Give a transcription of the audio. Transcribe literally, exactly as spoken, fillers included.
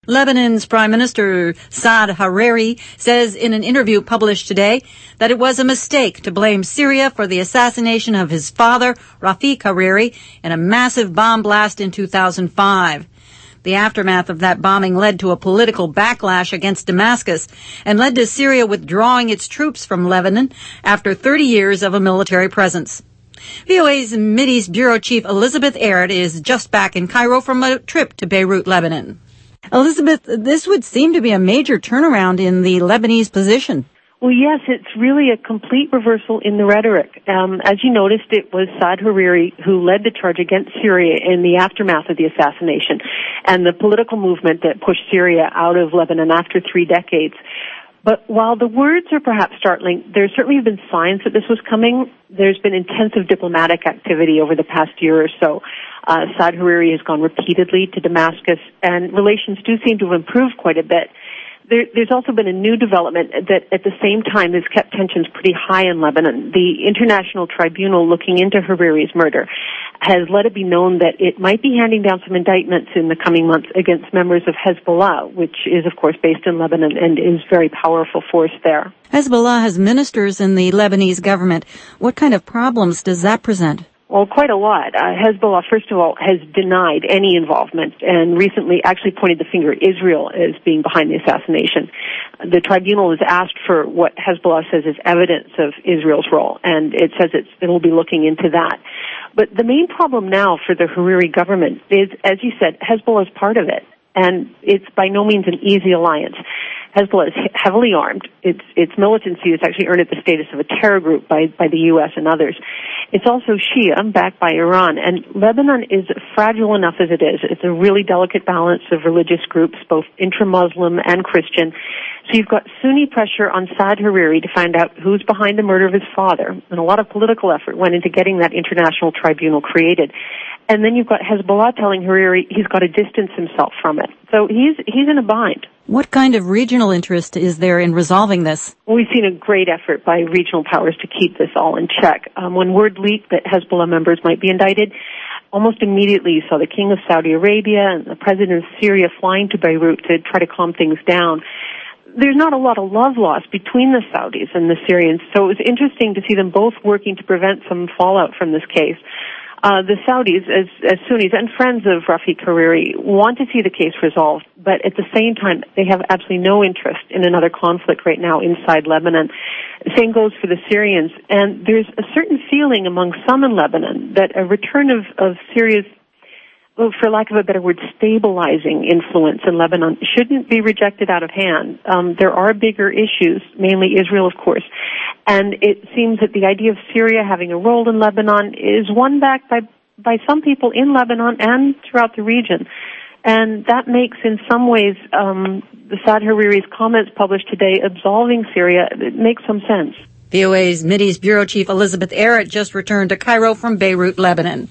Lebanon's Prime Minister Saad Hariri says in an interview published today that it was a mistake to blame Syria for the assassination of his father, Rafiq Hariri, in a massive bomb blast in two thousand five. The aftermath of that bombing led to a political backlash against Damascus and led to Syria withdrawing its troops from Lebanon after thirty years of a military presence. V O A's Mideast Bureau Chief Elizabeth Errett is just back in Cairo from a trip to Beirut, Lebanon. Elizabeth, this would seem to be a major turnaround in the Lebanese position. Well, yes, it's really a complete reversal in the rhetoric. Um, as you noticed, it was Saad Hariri who led the charge against Syria in the aftermath of the assassination and the political movement that pushed Syria out of Lebanon after three decades. But while the words are perhaps startling, there certainly have been signs that this was coming. There's been intensive diplomatic activity over the past year or so. Uh, Saad Hariri has gone repeatedly to Damascus, and relations do seem to have improved quite a bit. There, there's also been a new development that at the same time has kept tensions pretty high in Lebanon. The International Tribunal looking into Hariri's murder has let it be known that it might be handing down some indictments in the coming months against members of Hezbollah, which is, of course, based in Lebanon and is a very powerful force there. Hezbollah has ministers in the Lebanese government. What kind of problems does that present? Well, quite a lot. Uh, Hezbollah, first of all, has denied any involvement and recently actually pointed the finger at Israel as being behind the assassination. The tribunal has asked for what Hezbollah says is evidence of Israel's role, and it says it's, it'll be looking into that. But the main problem now for the Hariri government is, as you said, Hezbollah is part of it, and it's by no means an easy alliance. Hezbollah is heavily armed. Its its militancy has actually earned it the status of a terror group by, by the U S and others. It's also Shia, backed by Iran, and Lebanon is fragile enough as it is. It's a really delicate balance of religious groups, both intra-Muslim and Christian. So you've got Sunni pressure on Saad Hariri to find out who's behind the murder of his father, and a lot of political effort went into getting that international tribunal created. And then you've got Hezbollah telling Hariri he's got to distance himself from it. So he's he's in a bind. What kind of regional interest is there in resolving this? Well, we've seen a great effort by regional powers to keep this all in check. Um, when word leaked that Hezbollah members might be indicted, almost immediately you saw the King of Saudi Arabia and the President of Syria flying to Beirut to try to calm things down. There's not a lot of love lost between the Saudis and the Syrians, so it was interesting to see them both working to prevent some fallout from this case. Uh, the Saudis, as, as Sunnis and friends of Rafiq Hariri, want to see the case resolved, but at the same time, they have absolutely no interest in another conflict right now inside Lebanon. Same goes for the Syrians, and there's a certain feeling among some in Lebanon that a return of, of Syria's, well, for lack of a better word, stabilizing influence in Lebanon shouldn't be rejected out of hand. Um, there are bigger issues, mainly Israel, of course. And it seems that the idea of Syria having a role in Lebanon is one backed by, by some people in Lebanon and throughout the region. And that makes, in some ways, um, the Saad Hariri's comments published today absolving Syria, it makes some sense. V O A's Mideast Bureau Chief Elizabeth Errett just returned to Cairo from Beirut, Lebanon.